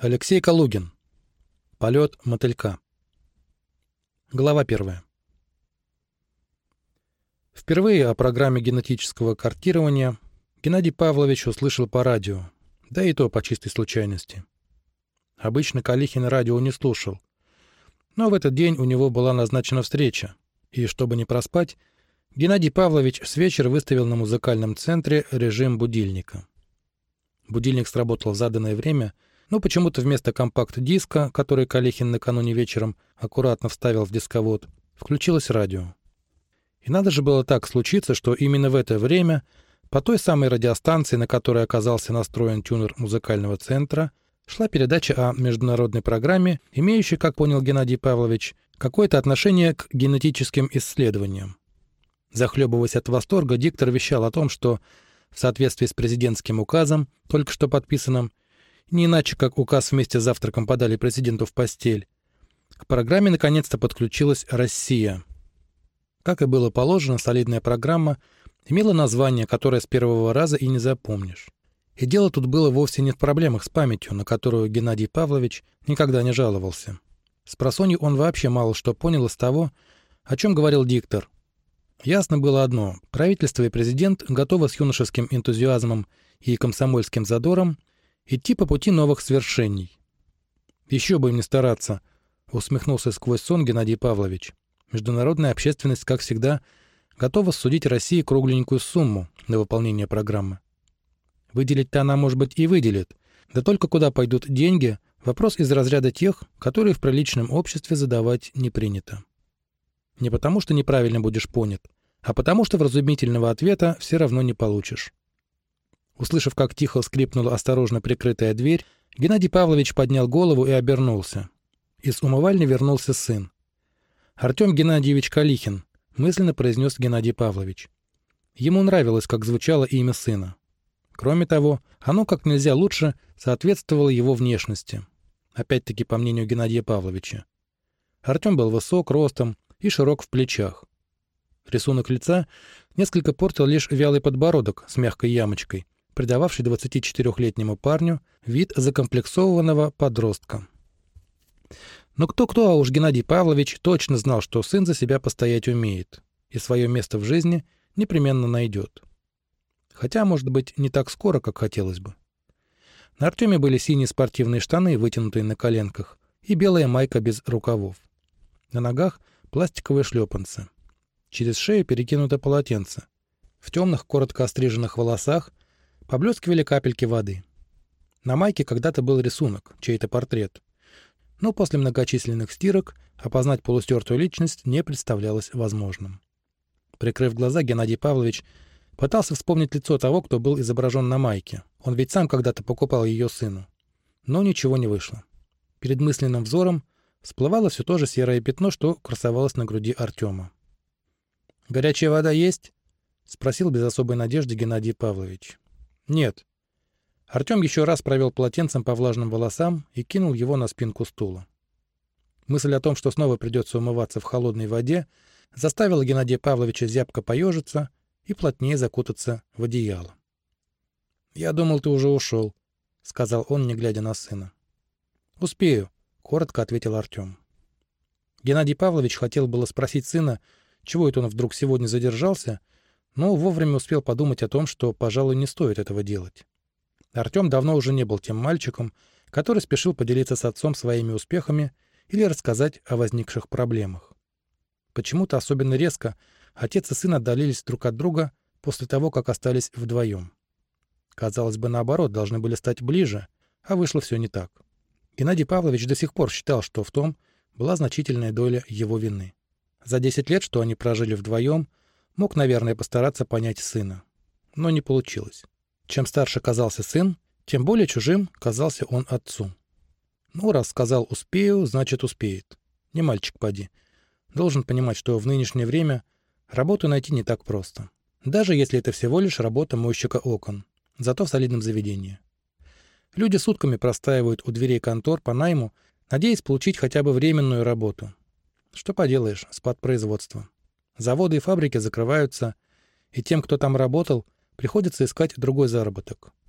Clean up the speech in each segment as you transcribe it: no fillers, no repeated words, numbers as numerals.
Алексей Калугин. Полет мотылька. Глава 1. Впервые о программе генетического картирования Геннадий Павлович услышал по радио, да и то по чистой случайности. Обычно Калихин радио не слушал, но в этот день у него была назначена встреча, и, чтобы не проспать, Геннадий Павлович с вечера выставил на музыкальном центре режим будильника. Будильник сработал в заданное время, но почему-то вместо компакт-диска, который Калихин накануне вечером аккуратно вставил в дисковод, включилось радио. И надо же было так случиться, что именно в это время по той самой радиостанции, на которой оказался настроен тюнер музыкального центра, шла передача о международной программе, имеющей, как понял Геннадий Павлович, какое-то отношение к генетическим исследованиям. Захлебываясь от восторга, диктор вещал о том, что в соответствии с президентским указом, только что подписанным, не иначе как указ вместе с завтраком подали президенту в постель, к программе наконец-то подключилась Россия. Как и было положено, солидная программа имела название, которое с первого раза и не запомнишь. И дело тут было вовсе не в проблемах с памятью, на которую Геннадий Павлович никогда не жаловался. Спросонья он вообще мало что понял из того, о чем говорил диктор. Ясно было одно – правительство и президент готовы с юношеским энтузиазмом и комсомольским задором идти по пути новых свершений. «Еще бы им не стараться», — усмехнулся сквозь сон Геннадий Павлович. «Международная общественность, как всегда, готова судить России кругленькую сумму на выполнение программы. Выделить-то она, может быть, и выделит, да только куда пойдут деньги — вопрос из разряда тех, которые в приличном обществе задавать не принято. Не потому, что неправильно будешь понят, а потому, что вразумительного ответа все равно не получишь». Услышав, как тихо скрипнула осторожно прикрытая дверь, Геннадий Павлович поднял голову и обернулся. Из умывальни вернулся сын. «Артем Геннадьевич Калихин», — мысленно произнес Геннадий Павлович. Ему нравилось, как звучало имя сына. Кроме того, оно как нельзя лучше соответствовало его внешности. Опять-таки, по мнению Геннадия Павловича. Артем был высок ростом и широк в плечах. Рисунок лица несколько портил лишь вялый подбородок с мягкой ямочкой, придававший 24-летнему парню вид закомплексованного подростка. Но кто-кто, а уж Геннадий Павлович точно знал, что сын за себя постоять умеет и свое место в жизни непременно найдет. Хотя, может быть, не так скоро, как хотелось бы. На Артеме были синие спортивные штаны, вытянутые на коленках, и белая майка без рукавов. На ногах пластиковые шлепанцы. Через шею перекинуто полотенце. В темных, коротко остриженных волосах поблескивали капельки воды. На майке когда-то был рисунок, чей-то портрет. Но после многочисленных стирок опознать полустертую личность не представлялось возможным. Прикрыв глаза, Геннадий Павлович пытался вспомнить лицо того, кто был изображен на майке. Он ведь сам когда-то покупал ее сыну. Но ничего не вышло. Перед мысленным взором всплывало все то же серое пятно, что красовалось на груди Артема. «Горячая вода есть?» — спросил без особой надежды Геннадий Павлович. «Нет». Артем еще раз провел полотенцем по влажным волосам и кинул его на спинку стула. Мысль о том, что снова придется умываться в холодной воде, заставила Геннадия Павловича зябко поежиться и плотнее закутаться в одеяло. «Я думал, ты уже ушел», — сказал он, не глядя на сына. «Успею», — коротко ответил Артем. Геннадий Павлович хотел было спросить сына, чего это он вдруг сегодня задержался, но вовремя успел подумать о том, что, пожалуй, не стоит этого делать. Артем давно уже не был тем мальчиком, который спешил поделиться с отцом своими успехами или рассказать о возникших проблемах. Почему-то особенно резко отец и сын отдалились друг от друга после того, как остались вдвоем. Казалось бы, наоборот, должны были стать ближе, а вышло все не так. Геннадий Павлович до сих пор считал, что в том была значительная доля его вины. За 10 лет, что они прожили вдвоем, мог, наверное, постараться понять сына. Но не получилось. Чем старше казался сын, тем более чужим казался он отцу. Ну, раз сказал «успею», значит успеет. Не мальчик поди. Должен понимать, что в нынешнее время работу найти не так просто. Даже если это всего лишь работа мойщика окон. Зато в солидном заведении. Люди сутками простаивают у дверей контор по найму, надеясь получить хотя бы временную работу. Что поделаешь, спад производства. Заводы и фабрики закрываются, и тем, кто там работал, приходится искать другой заработок.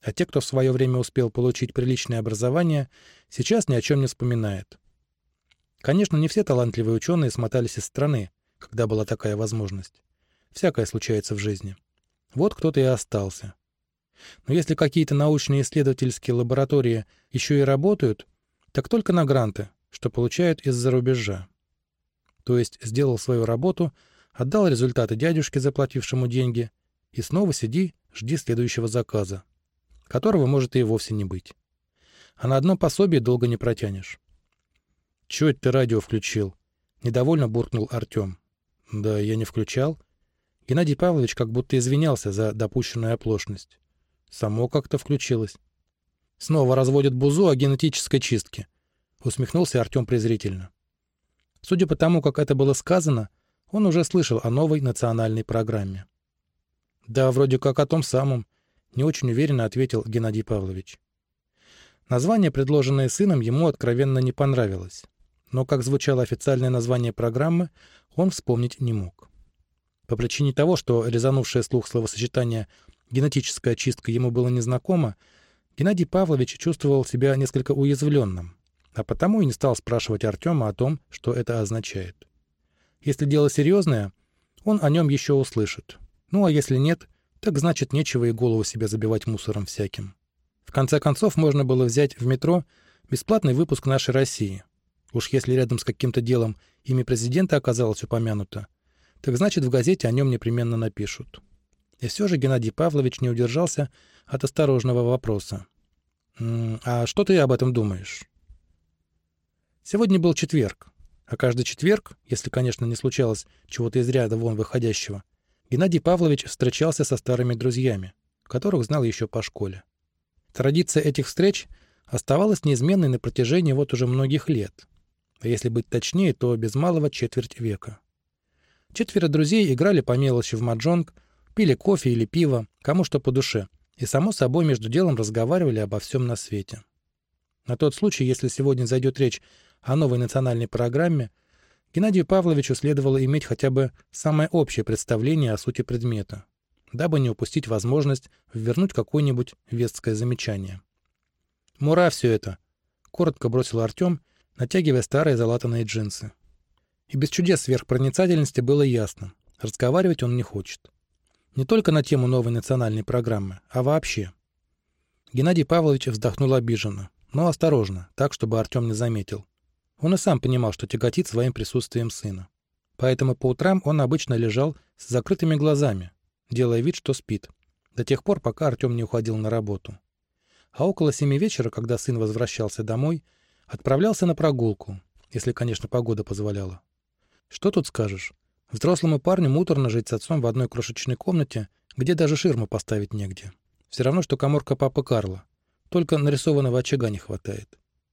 А те, кто в свое время успел получить приличное образование, сейчас ни о чем не вспоминает. Конечно, не все талантливые ученые смотались из страны, когда была такая возможность. Всякое случается в жизни. Вот кто-то и остался. Но если какие-то научные исследовательские лаборатории еще и работают, так только на гранты, что получают из-за рубежа. То есть сделал свою работу, отдал результаты дядюшке, заплатившему деньги, и снова сиди, жди следующего заказа, которого может и вовсе не быть. А на одно пособие долго не протянешь. «Чего это ты радио включил?» — недовольно буркнул Артем. «Да я не включал». Геннадий Павлович как будто извинялся за допущенную оплошность. «Само как-то включилось». «Снова разводят бузу о генетической чистке», — усмехнулся Артем презрительно. Судя по тому, как это было сказано, он уже слышал о новой национальной программе. «Да, вроде как о том самом», — не очень уверенно ответил Геннадий Павлович. Название, предложенное сыном, ему откровенно не понравилось. Но как звучало официальное название программы, он вспомнить не мог. По причине того, что резанувшее слух словосочетание «генетическая чистка» ему было незнакомо, Геннадий Павлович чувствовал себя несколько уязвленным, а потому и не стал спрашивать Артема о том, что это означает. Если дело серьезное, он о нем еще услышит. Ну а если нет, так значит нечего и голову себе забивать мусором всяким. В конце концов, можно было взять в метро бесплатный выпуск «Нашей России». Уж если рядом с каким-то делом имя президента оказалось упомянуто, так значит в газете о нем непременно напишут. И все же Геннадий Павлович не удержался от осторожного вопроса. «А что ты об этом думаешь?» Сегодня был четверг, а каждый четверг, если, конечно, не случалось чего-то из ряда вон выходящего, Геннадий Павлович встречался со старыми друзьями, которых знал еще по школе. Традиция этих встреч оставалась неизменной на протяжении вот уже многих лет, а если быть точнее, то без малого четверть века. Четверо друзей играли по мелочи в маджонг, пили кофе или пиво, кому что по душе, и, само собой, между делом разговаривали обо всем на свете. На тот случай, если сегодня зайдет речь о новой национальной программе, Геннадию Павловичу следовало иметь хотя бы самое общее представление о сути предмета, дабы не упустить возможность ввернуть какое-нибудь веское замечание. «Мура все это!» — коротко бросил Артем, натягивая старые залатанные джинсы. И без чудес сверхпроницательности было ясно — разговаривать он не хочет. Не только на тему новой национальной программы, а вообще. Геннадий Павлович вздохнул обиженно, но осторожно, так, чтобы Артем не заметил. Он и сам понимал, что тяготит своим присутствием сына. Поэтому по утрам он обычно лежал с закрытыми глазами, делая вид, что спит, до тех пор, пока Артем не уходил на работу. А около 7 вечера, когда сын возвращался домой, отправлялся на прогулку, если, конечно, погода позволяла. Что тут скажешь? Взрослому парню муторно жить с отцом в одной крошечной комнате, где даже ширму поставить негде. Все равно, что каморка папы Карла. Только нарисованного очага не хватает.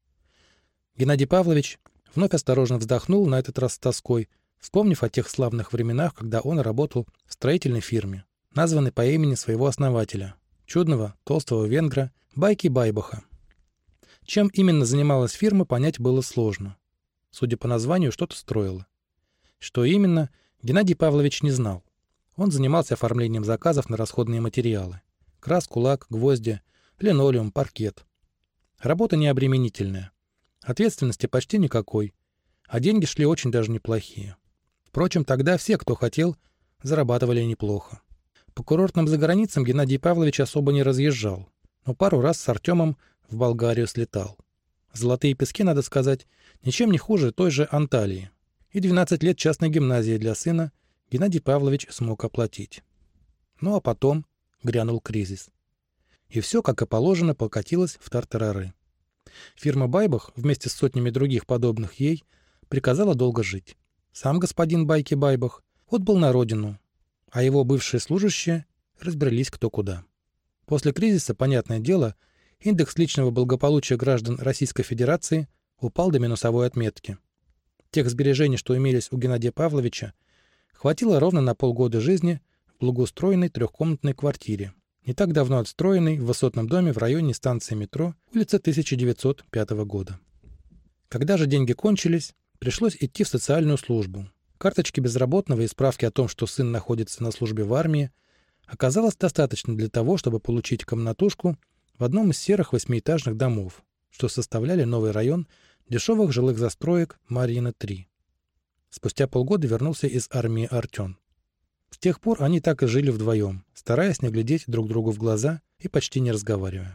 Геннадий Павлович вновь осторожно вздохнул, на этот раз с тоской, вспомнив о тех славных временах, когда он работал в строительной фирме, названной по имени своего основателя, чудного толстого венгра Байки Байбаха. Чем именно занималась фирма, понять было сложно. Судя по названию, что-то строила. Что именно, Геннадий Павлович не знал. Он занимался оформлением заказов на расходные материалы. Краску, лак, гвозди, линолеум, паркет. Работа необременительная. Ответственности почти никакой. А деньги шли очень даже неплохие. Впрочем, тогда все, кто хотел, зарабатывали неплохо. По курортным заграницам Геннадий Павлович особо не разъезжал, но пару раз с Артемом в Болгарию слетал. Золотые пески, надо сказать, ничем не хуже той же Анталии. И 12 лет частной гимназии для сына Геннадий Павлович смог оплатить. Ну а потом грянул кризис. И все, как и положено, покатилось в тартарары. Фирма Байбах вместе с сотнями других подобных ей приказала долго жить. Сам господин Байки Байбах отбыл на родину, а его бывшие служащие разбрелись кто куда. После кризиса, понятное дело, индекс личного благополучия граждан Российской Федерации упал до минусовой отметки. Тех сбережений, что имелись у Геннадия Павловича, хватило ровно на полгода жизни в благоустроенной трехкомнатной квартире, не так давно отстроенной в высотном доме в районе станции метро, улица 1905 года. Когда же деньги кончились, пришлось идти в социальную службу. Карточки безработного и справки о том, что сын находится на службе в армии, оказалось достаточно для того, чтобы получить комнатушку в одном из серых 8-этажных домов, что составляли новый район дешевых жилых застроек Марьино-3. Спустя полгода вернулся из армии Артем. С тех пор они так и жили вдвоем, стараясь не глядеть друг другу в глаза и почти не разговаривая.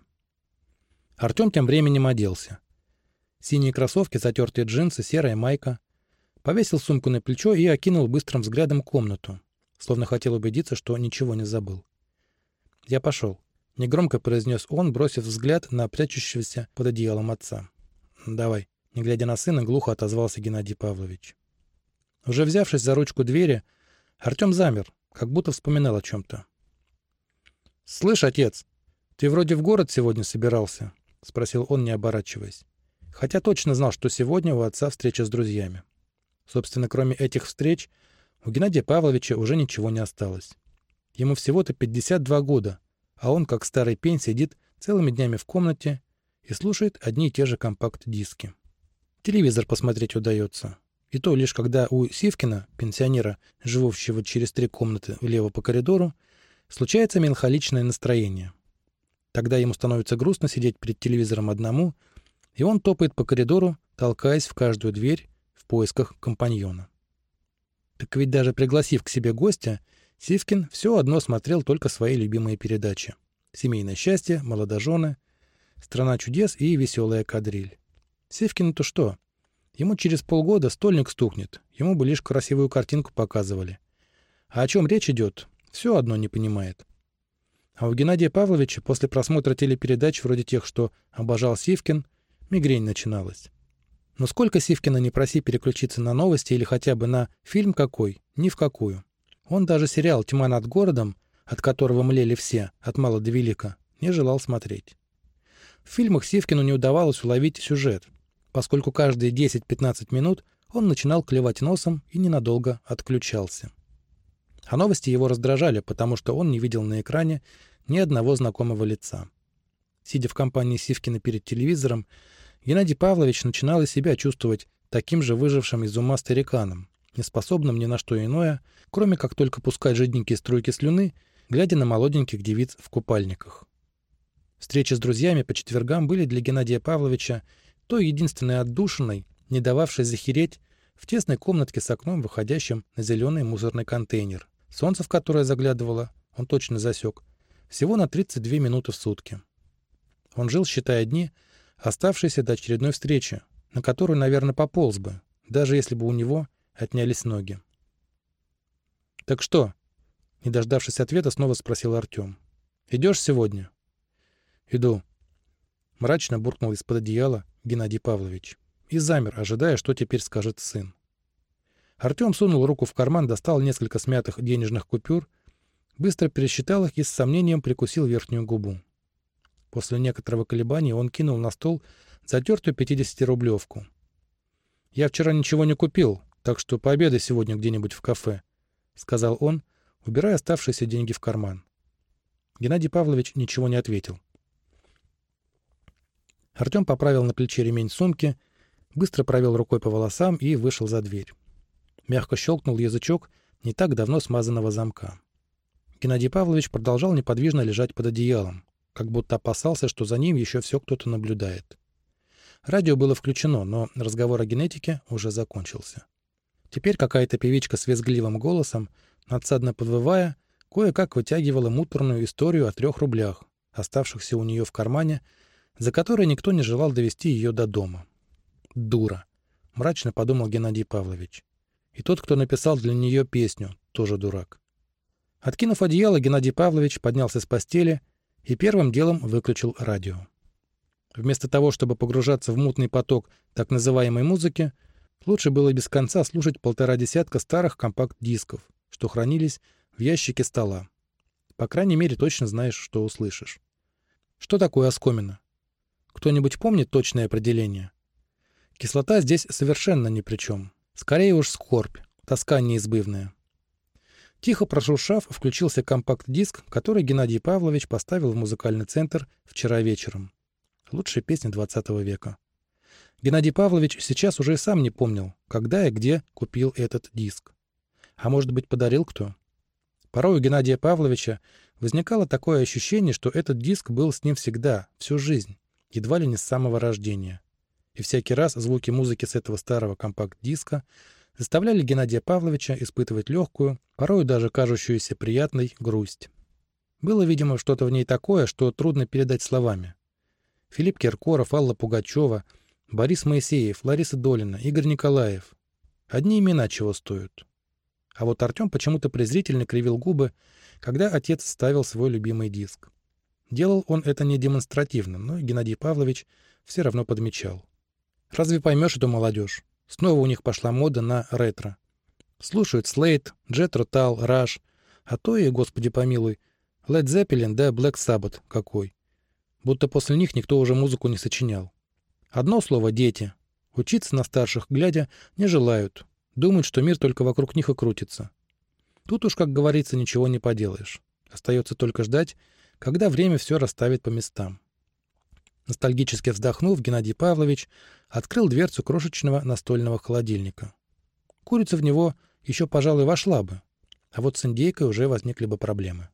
Артем тем временем оделся. Синие кроссовки, затертые джинсы, серая майка. Повесил сумку на плечо и окинул быстрым взглядом комнату, словно хотел убедиться, что ничего не забыл. «Я пошел», — негромко произнес он, бросив взгляд на прячущегося под одеялом отца. «Давай», — не глядя на сына, глухо отозвался Геннадий Павлович. Уже взявшись за ручку двери, Артем замер, как будто вспоминал о чем-то. «Слышь, отец, ты вроде в город сегодня собирался?» — спросил он, не оборачиваясь. Хотя точно знал, что сегодня у отца встреча с друзьями. Собственно, кроме этих встреч, у Геннадия Павловича уже ничего не осталось. Ему всего-то 52 года, а он, как старый пень, сидит целыми днями в комнате и слушает одни и те же компакт-диски. Телевизор посмотреть удается. И то лишь когда у Сивкина, пенсионера, живущего через 3 комнаты влево по коридору, случается меланхоличное настроение. Тогда ему становится грустно сидеть перед телевизором одному, и он топает по коридору, толкаясь в каждую дверь в поисках компаньона. Так ведь даже пригласив к себе гостя, Сивкин все одно смотрел только свои любимые передачи: «Семейное счастье», «Молодожены», «Страна чудес» и «Веселая кадриль». Сивкину-то что? Ему через полгода стольник стукнет, ему бы лишь красивую картинку показывали. А о чем речь идет, все одно не понимает. А у Геннадия Павловича после просмотра телепередач вроде тех, что обожал Сивкин, мигрень начиналась. Но сколько Сивкина не проси переключиться на новости или хотя бы на фильм какой, ни в какую. Он даже сериал «Тьма над городом», от которого млели все, от мала до велика, не желал смотреть. В фильмах Сивкину не удавалось уловить сюжет, поскольку каждые 10-15 минут он начинал клевать носом и ненадолго отключался. А новости его раздражали, потому что он не видел на экране ни одного знакомого лица. Сидя в компании Сивкина перед телевизором, Геннадий Павлович начинал и себя чувствовать таким же выжившим из ума стариканом, неспособным ни на что иное, кроме как только пускать жиденькие струйки слюны, глядя на молоденьких девиц в купальниках. Встречи с друзьями по четвергам были для Геннадия Павловича той единственной отдушиной, не дававшей захереть в тесной комнатке с окном, выходящим на зеленый мусорный контейнер, солнце в которое заглядывало, он точно засек, всего на 32 минуты в сутки. Он жил, считая дни, оставшиеся до очередной встречи, на которую, наверное, пополз бы, даже если бы у него отнялись ноги. «Так что?» — не дождавшись ответа, снова спросил Артем. «Идешь сегодня?» «Иду», — мрачно буркнул из-под одеяла Геннадий Павлович и замер, ожидая, что теперь скажет сын. Артем сунул руку в карман, достал несколько смятых денежных купюр, быстро пересчитал их и с сомнением прикусил верхнюю губу. После некоторого колебания он кинул на стол затертую 50-рублевку. «Я вчера ничего не купил, так что пообедай сегодня где-нибудь в кафе», — сказал он, убирая оставшиеся деньги в карман. Геннадий Павлович ничего не ответил. Артем поправил на плече ремень сумки, быстро провел рукой по волосам и вышел за дверь. Мягко щелкнул язычок не так давно смазанного замка. Геннадий Павлович продолжал неподвижно лежать под одеялом, как будто опасался, что за ним еще все кто-то наблюдает. Радио было включено, но разговор о генетике уже закончился. Теперь какая-то певичка с визгливым голосом, надсадно подвывая, кое-как вытягивала муторную историю о 3 рублях, оставшихся у нее в кармане, за которые никто не желал довести ее до дома. «Дура», — мрачно подумал Геннадий Павлович. И тот, кто написал для нее песню, тоже дурак. Откинув одеяло, Геннадий Павлович поднялся с постели и первым делом выключил радио. Вместо того, чтобы погружаться в мутный поток так называемой музыки, лучше было без конца слушать 1,5 десятка старых компакт-дисков, что хранились в ящике стола. По крайней мере, точно знаешь, что услышишь. Что такое оскомина? Кто-нибудь помнит точное определение? Кислота здесь совершенно ни при чем. Скорее уж скорбь, тоска неизбывная. Тихо прошуршав, включился компакт-диск, который Геннадий Павлович поставил в музыкальный центр вчера вечером. Лучшие песни 20 века. Геннадий Павлович сейчас уже и сам не помнил, когда и где купил этот диск. А может быть, подарил кто? Порой у Геннадия Павловича возникало такое ощущение, что этот диск был с ним всегда, всю жизнь, едва ли не с самого рождения. И всякий раз звуки музыки с этого старого компакт-диска заставляли Геннадия Павловича испытывать легкую, порою даже кажущуюся приятной, грусть. Было, видимо, что-то в ней такое, что трудно передать словами. Филипп Киркоров, Алла Пугачева, Борис Моисеев, Лариса Долина, Игорь Николаев. Одни имена чего стоят. А вот Артем почему-то презрительно кривил губы, когда отец ставил свой любимый диск. Делал он это не демонстративно, но Геннадий Павлович все равно подмечал. Разве поймешь эту молодежь? Снова у них пошла мода на ретро. Слушают Слейд, Джет Ротал, Раш, а то и, господи помилуй, Лед Зеппелин да Блэк Саббат какой. Будто после них никто уже музыку не сочинял. Одно слово — дети. Учиться на старших, глядя, не желают. Думают, что мир только вокруг них и крутится. Тут уж, как говорится, ничего не поделаешь. Остается только ждать, когда время все расставит по местам. Ностальгически вздохнув, Геннадий Павлович открыл дверцу крошечного настольного холодильника. Курица в него еще, пожалуй, вошла бы, а вот с индейкой уже возникли бы проблемы.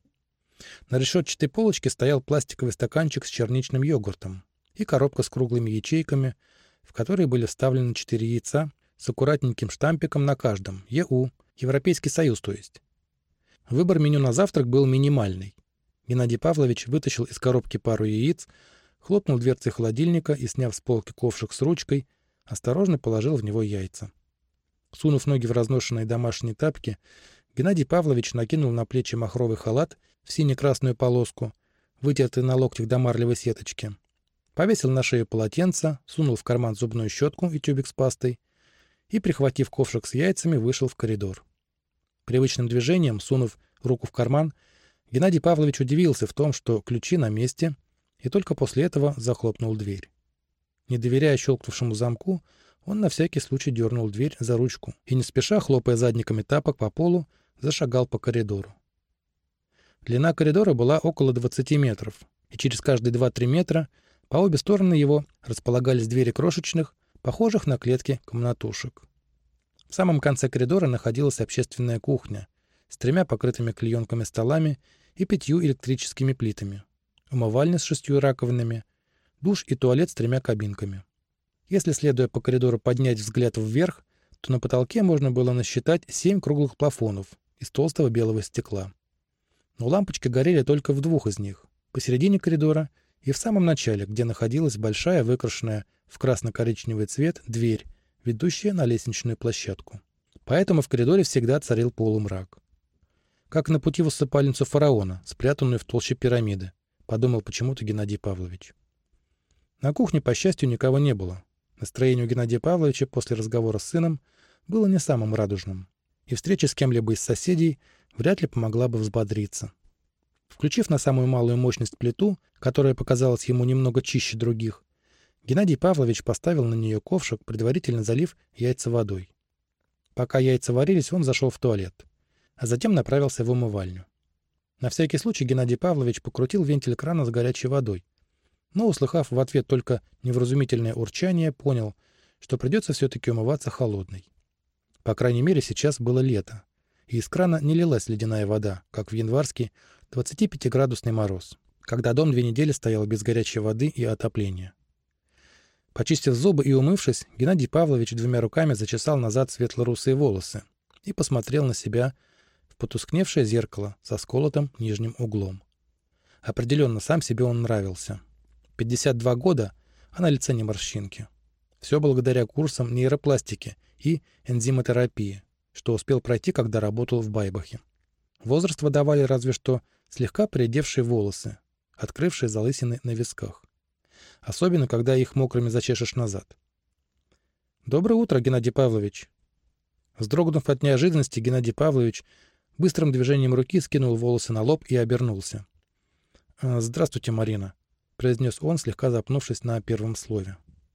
На решетчатой полочке стоял пластиковый стаканчик с черничным йогуртом и коробка с круглыми ячейками, в которые были вставлены 4 яйца с аккуратненьким штампиком на каждом, ЕУ, Европейский Союз, то есть. Выбор меню на завтрак был минимальный. Геннадий Павлович вытащил из коробки пару яиц, хлопнул дверцей холодильника и, сняв с полки ковшик с ручкой, осторожно положил в него яйца. Сунув ноги в разношенные домашние тапки, Геннадий Павлович накинул на плечи махровый халат в сине-красную полоску, вытертый на локтях до марлевой сеточки, повесил на шею полотенце, сунул в карман зубную щетку и тюбик с пастой и, прихватив ковшик с яйцами, вышел в коридор. Привычным движением, сунув руку в карман, Геннадий Павлович удивился в том, что ключи на месте, и только после этого захлопнул дверь. Не доверяя щелкнувшему замку, он на всякий случай дернул дверь за ручку и, не спеша, хлопая задниками тапок по полу, зашагал по коридору. Длина коридора была около 20 метров, и через каждые 2-3 метра по обе стороны его располагались двери крошечных, похожих на клетки комнатушек. В самом конце коридора находилась общественная кухня с 3 покрытыми клеенками столами и 5 электрическими плитами, умывальня с 6 раковинами, душ и туалет с 3 кабинками. Если, следуя по коридору, поднять взгляд вверх, то на потолке можно было насчитать 7 круглых плафонов из толстого белого стекла. Но лампочки горели только в 2 из них, посередине коридора и в самом начале, где находилась большая, выкрашенная в красно-коричневый цвет, дверь, ведущая на лестничную площадку. Поэтому в коридоре всегда царил полумрак. Как на пути в усыпальницу фараона, спрятанную в толще пирамиды, подумал почему-то Геннадий Павлович. На кухне, по счастью, никого не было. Настроение у Геннадия Павловича после разговора с сыном было не самым радужным, и встреча с кем-либо из соседей вряд ли помогла бы взбодриться. Включив на самую малую мощность плиту, которая показалась ему немного чище других, Геннадий Павлович поставил на нее ковшик, предварительно залив яйца водой. Пока яйца варились, он зашел в туалет, а затем направился в умывальню. На всякий случай Геннадий Павлович покрутил вентиль крана с горячей водой, но, услыхав в ответ только невразумительное урчание, понял, что придется все-таки умываться холодной. По крайней мере, сейчас было лето, и из крана не лилась ледяная вода, как в январский 25-градусный мороз, когда дом 2 недели стоял без горячей воды и отопления. Почистив зубы и умывшись, Геннадий Павлович 2 руками зачесал назад светло-русые волосы и посмотрел на себя в потускневшее зеркало со сколотым нижним углом. Определенно, сам себе он нравился. 52 года, а на лице не морщинки. Все благодаря курсам нейропластики и энзимотерапии, что успел пройти, когда работал в Байбахе. Возраст выдавали разве что слегка поредевшие волосы, открывшие залысины на висках. Особенно, когда их мокрыми зачешешь назад. «Доброе утро, Геннадий Павлович!» Вздрогнув от неожиданности, Геннадий Павлович быстрым движением руки скинул волосы на лоб и обернулся. «Здравствуйте, Марина», — произнес он, слегка запнувшись на первом слове.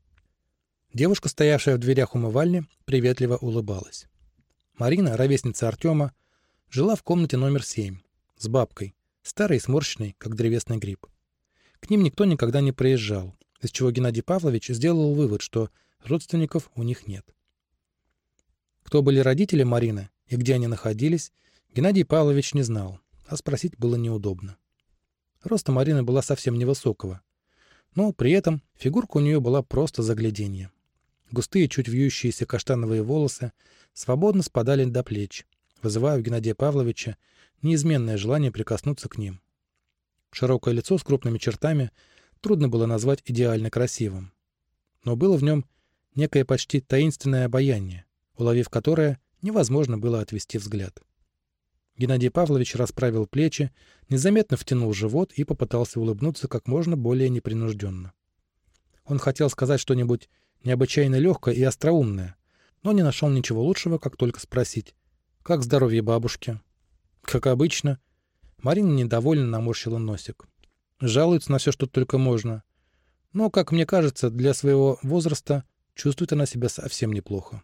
Девушка, стоявшая в дверях умывальни, приветливо улыбалась. Марина, ровесница Артема, жила в комнате номер 7 с бабкой, старой и сморщенной, как древесный гриб. К ним никто никогда не приезжал, из чего Геннадий Павлович сделал вывод, что родственников у них нет. Кто были родители Марины и где они находились, Геннадий Павлович не знал, а спросить было неудобно. Роста Марина была совсем невысокого, но при этом фигурка у нее была просто загляденье. Густые, чуть вьющиеся каштановые волосы свободно спадали до плеч, вызывая у Геннадия Павловича неизменное желание прикоснуться к ним. Широкое лицо с крупными чертами трудно было назвать идеально красивым, но было в нем некое почти таинственное обаяние, уловив которое, невозможно было отвести взгляд. Геннадий Павлович расправил плечи, незаметно втянул живот и попытался улыбнуться как можно более непринужденно. Он хотел сказать что-нибудь необычайно легкое и остроумное, но не нашел ничего лучшего, как только спросить: «Как здоровье бабушки?» «Как обычно». Марина недовольно наморщила носик. Жалуется на все, что только можно. Но, как мне кажется, для своего возраста чувствует она себя совсем неплохо.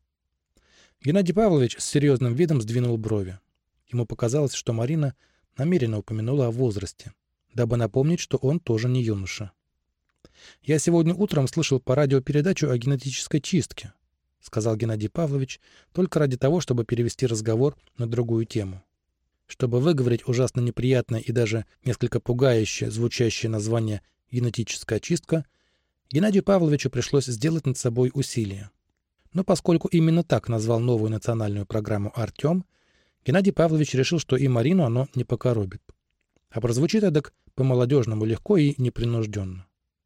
Геннадий Павлович с серьезным видом сдвинул брови. Ему показалось, что Марина намеренно упомянула о возрасте, дабы напомнить, что он тоже не юноша. «Я сегодня утром слышал по радио передачу о генетической чистке», — сказал Геннадий Павлович только ради того, чтобы перевести разговор на другую тему. Чтобы выговорить ужасно неприятное и даже несколько пугающе звучащее название «генетическая чистка», Геннадию Павловичу пришлось сделать над собой усилие. Но поскольку именно так назвал новую национальную программу Артем, Геннадий Павлович решил, что и Марину оно не покоробит. А прозвучит эдак по-молодежному легко и непринужденно.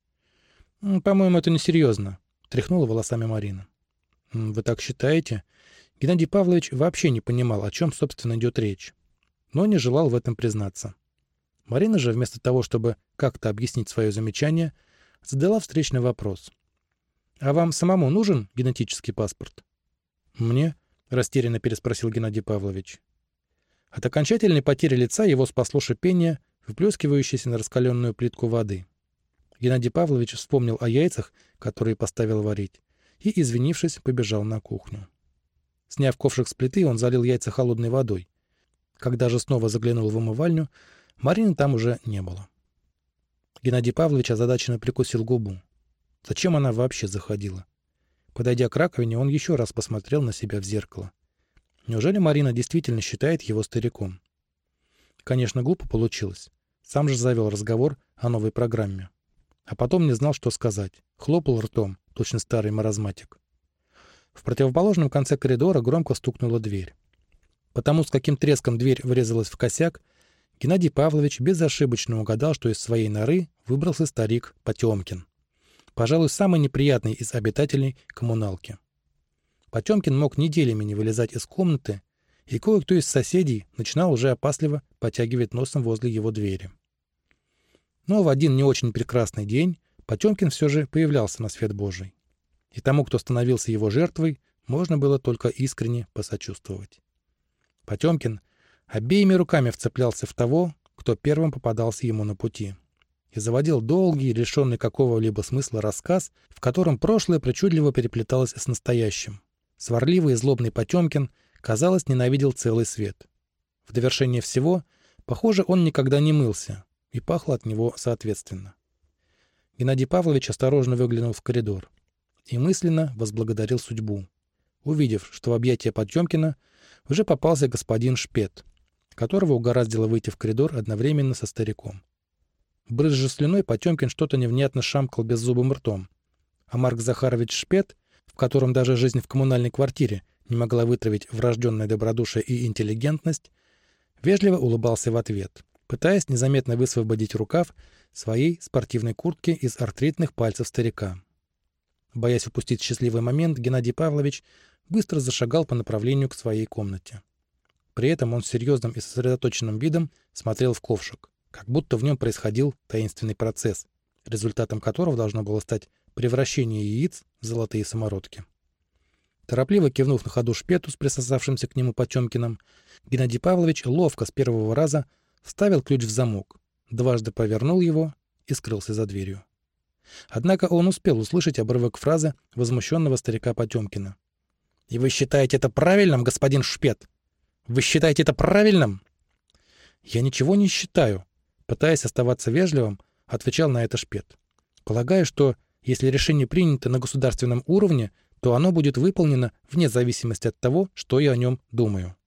«По-моему, это несерьезно», — тряхнула волосами Марина. «Вы так считаете?» Геннадий Павлович вообще не понимал, о чем, собственно, идет речь, но не желал в этом признаться. Марина же, вместо того, чтобы как-то объяснить свое замечание, задала встречный вопрос. «А вам самому нужен генетический паспорт?» «Мне?» — растерянно переспросил Геннадий Павлович. От окончательной потери лица его спасло шипение, вплескивающееся на раскаленную плитку воды. Геннадий Павлович вспомнил о яйцах, которые поставил варить, и, извинившись, побежал на кухню. Сняв ковшик с плиты, он залил яйца холодной водой. Когда же снова заглянул в умывальню, Марины там уже не было. Геннадий Павлович озадаченно прикусил губу. Зачем она вообще заходила? Подойдя к раковине, он еще раз посмотрел на себя в зеркало. Неужели Марина действительно считает его стариком? Конечно, глупо получилось. Сам же завел разговор о новой программе. А потом не знал, что сказать. Хлопал ртом, точно старый маразматик. В противоположном конце коридора громко стукнула дверь. Потому, с каким треском дверь врезалась в косяк, Геннадий Павлович безошибочно угадал, что из своей норы выбрался старик Потемкин. Пожалуй, самый неприятный из обитателей коммуналки. Потемкин мог неделями не вылезать из комнаты, и кое-кто из соседей начинал уже опасливо потягивать носом возле его двери. Но в один не очень прекрасный день Потемкин все же появлялся на свет Божий. И тому, кто становился его жертвой, можно было только искренне посочувствовать. Потемкин обеими руками вцеплялся в того, кто первым попадался ему на пути, и заводил долгий, лишенный какого-либо смысла рассказ, в котором прошлое причудливо переплеталось с настоящим. Сварливый и злобный Потемкин, казалось, ненавидел целый свет. В довершение всего, похоже, он никогда не мылся, и пахло от него соответственно. Геннадий Павлович осторожно выглянул в коридор и мысленно возблагодарил судьбу, увидев, что в объятия Потемкина уже попался господин Шпет, которого угораздило выйти в коридор одновременно со стариком. Брызжа слюной, Потемкин что-то невнятно шамкал беззубым ртом, а Марк Захарович Шпет, в котором даже жизнь в коммунальной квартире не могла вытравить врожденное добродушие и интеллигентность, вежливо улыбался в ответ, пытаясь незаметно высвободить рукав своей спортивной куртки из артритных пальцев старика. Боясь упустить счастливый момент, Геннадий Павлович быстро зашагал по направлению к своей комнате. При этом он с серьезным и сосредоточенным видом смотрел в ковшик, как будто в нем происходил таинственный процесс, результатом которого должно было стать превращение яиц в золотые самородки. Торопливо кивнув на ходу Шпету с присосавшимся к нему Потемкиным, Геннадий Павлович ловко с первого раза вставил ключ в замок, дважды повернул его и скрылся за дверью. Однако он успел услышать обрывок фразы возмущенного старика Потемкина. «И вы считаете это правильным, господин Шпет? Вы считаете это правильным?» «Я ничего не считаю», — пытаясь оставаться вежливым, отвечал на это Шпет. «Полагаю, что если решение принято на государственном уровне, то оно будет выполнено вне зависимости от того, что я о нем думаю».